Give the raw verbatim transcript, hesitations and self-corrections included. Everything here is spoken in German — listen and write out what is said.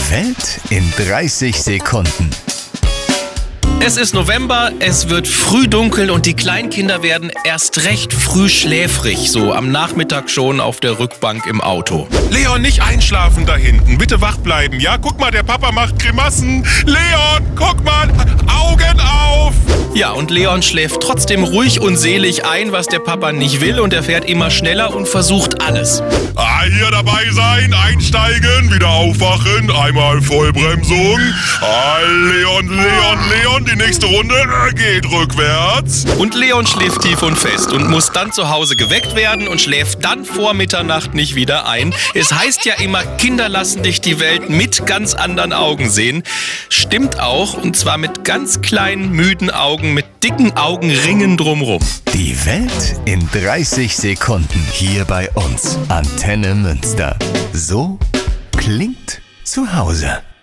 Die Welt in dreißig Sekunden. Es ist November, es wird früh dunkel und die Kleinkinder werden erst recht früh schläfrig, so am Nachmittag schon auf der Rückbank im Auto. Leon, nicht einschlafen da hinten. Bitte wach bleiben, ja? Guck mal, der Papa macht Grimassen. Leon, guck mal, Augen auf! Ja, und Leon schläft trotzdem ruhig und selig ein, was der Papa nicht will, und er fährt immer schneller und versucht alles. Ah, hier dabei sein, einsteigen, wieder aufwachen, einmal Vollbremsung. Ah, Leon, Leon, Leon, die nächste Runde geht rückwärts. Und Leon schläft tief und fest und muss dann zu Hause geweckt werden und schläft dann vor Mitternacht nicht wieder ein. Es heißt ja immer, Kinder lassen dich die Welt mit ganz anderen Augen sehen. Stimmt auch, und zwar mit ganz kleinen, müden Augen, mit dicken Augenringen drumrum. Die Welt in dreißig Sekunden hier bei uns. Antenne Münster. So klingt zu Hause.